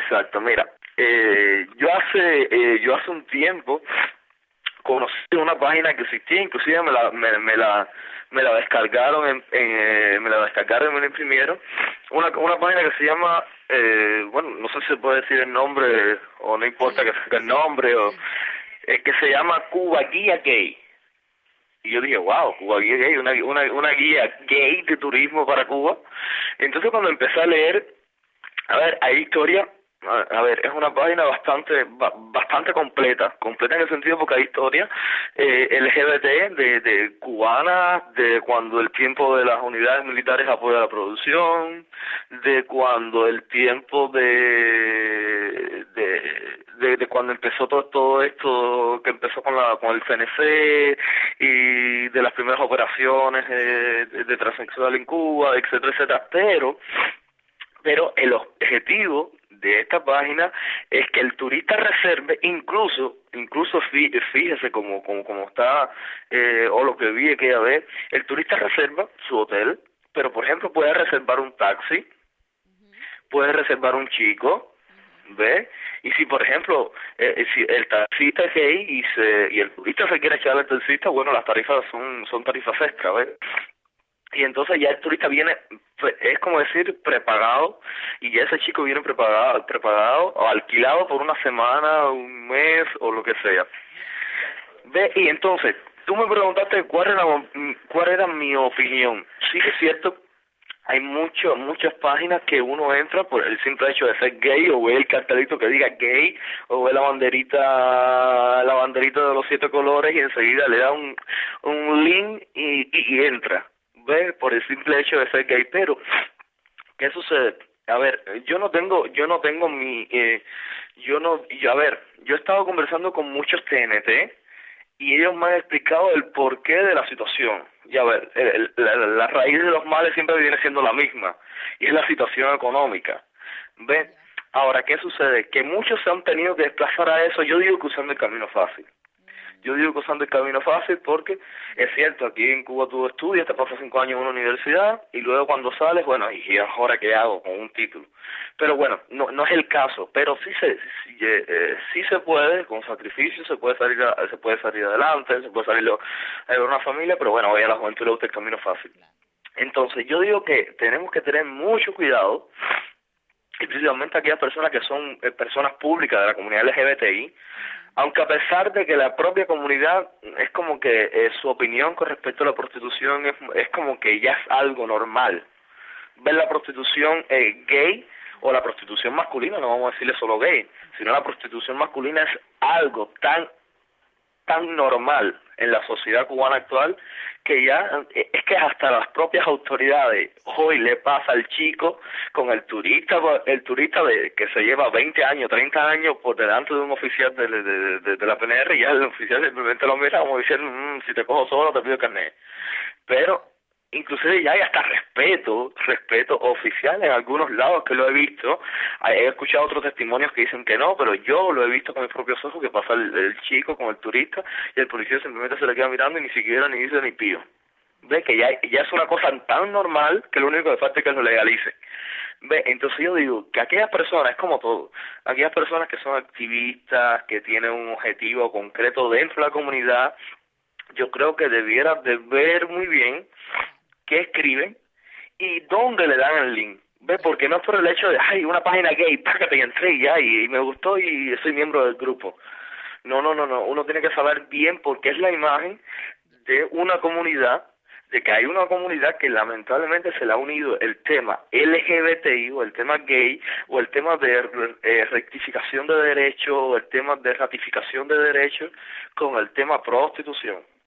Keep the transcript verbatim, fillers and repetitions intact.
exacto. Mira, eh, yo hace eh, yo hace un tiempo conocí una página que existía, inclusive me la me, me la me la descargaron en, en eh, me la descargaron y me la imprimieron, una una página que se llama eh, bueno, no sé si se puede decir el nombre o no importa que Sí, sea el sí, nombre o sí. es que se llama Cuba Guía Gay. Y yo dije, wow, Cuba Guía Gay, una, una, una guía gay de turismo para Cuba. Entonces cuando empecé a leer, a ver, hay historia, a, a ver, es una página bastante ba- bastante completa, completa en el sentido porque hay historia eh, L G B T de, de cubana, de cuando el tiempo de las unidades militares apoya la producción, de cuando el tiempo de de, de, de cuando empezó todo, todo esto que empezó con la con el C N C y de las primeras operaciones eh, de, de transexual en Cuba, etcétera, etcétera, pero pero el objetivo de esta página es que el turista reserve, incluso, incluso fí- fíjese como, como, como está, eh, o lo que vi aquella vez, el turista reserva su hotel, pero por ejemplo puede reservar un taxi, Ujú, puede reservar un chico, ujú. ¿ve? Y si por ejemplo, eh, eh, si el taxista es gay y se y el turista se quiere echar al taxista, bueno, las tarifas son son tarifas extra, ¿ves? Y entonces ya el turista viene, pues, es como decir, prepagado, y ya ese chico viene prepagado, prepagado o alquilado por una semana, un mes o lo que sea. Ya. Ve, y entonces, tú me preguntaste cuál era, cuál era mi opinión. Sí que es cierto, hay mucho, muchas páginas que uno entra por el simple hecho de ser gay, o ve el cartelito que diga gay, o ve la banderita, la banderita de los siete colores y enseguida le da un, un link y, y, y entra, ve, por el simple hecho de ser gay. Pero ¿qué sucede? A ver, yo no tengo, yo no tengo mi, eh, yo no, yo, a ver, yo he estado conversando con muchos T N T y ellos me han explicado el porqué de la situación. Y a ver, el- el- la, la raíz de los males siempre viene siendo la misma, y es la situación económica. ¿Ven? Ya. Ahora, ¿qué sucede? Que muchos se han tenido que desplazar a eso, yo digo que usando el camino fácil. Yo Mm, digo que usando el camino fácil porque es cierto, aquí en Cuba tú estudias, te pasas cinco años en una universidad y luego cuando sales, bueno, ¿y ahora qué hago con un título? Pero bueno, no no es el caso, pero sí se sí, eh, eh, sí se puede, con sacrificio se puede salir a- se puede salir adelante, se puede salir a ver una familia, pero bueno, hoy a la juventud le gusta el camino fácil. claro. Entonces yo digo que tenemos que tener mucho cuidado, y principalmente aquellas personas que son eh, personas públicas de la comunidad L G B T I, Ujú, aunque a pesar de que la propia comunidad es como que eh, su opinión con respecto a la prostitución es, es como que ya es algo normal. Ver la prostitución eh, gay o la prostitución masculina, no vamos a decirle solo gay, sino la prostitución masculina es algo tan tan normal en la sociedad cubana actual que ya eh, es que hasta las propias autoridades hoy le pasa al chico con el turista el turista de que se lleva veinte años, treinta años por delante de un oficial de, de, de, de- de la P N R, y ya el oficial simplemente lo mira como diciendo, "Mm, si te cojo solo te pido carnet". Pero inclusive ya hay hasta respeto, respeto oficial en algunos lados que lo he visto. Ah, he escuchado otros testimonios que dicen que no, pero yo lo he visto con mis propios ojos, que pasa el, el chico con el turista y el policía simplemente se le queda mirando y ni siquiera ni dice ni pío. Ve que ya, ya es una cosa tan normal que lo único que falta es que lo legalice. Ve, entonces yo digo que aquellas personas, es como todo, aquellas personas que son activistas, que tienen un objetivo concreto dentro de la comunidad, yo creo que debiera de ver muy bien Claro. qué escriben y dónde le dan el link. ¿Ve? Ya. Porque no es por el hecho de, ay, una página gay, págate y entré y ya, y, y me gustó y soy miembro del grupo. No, no, no, no. Uno tiene que saber bien porque es la imagen de una comunidad, de que hay una comunidad que lamentablemente se le ha unido el tema L G B T I o el tema gay o el tema de eh, rectificación de derechos o el tema de ratificación de derechos con el tema prostitución.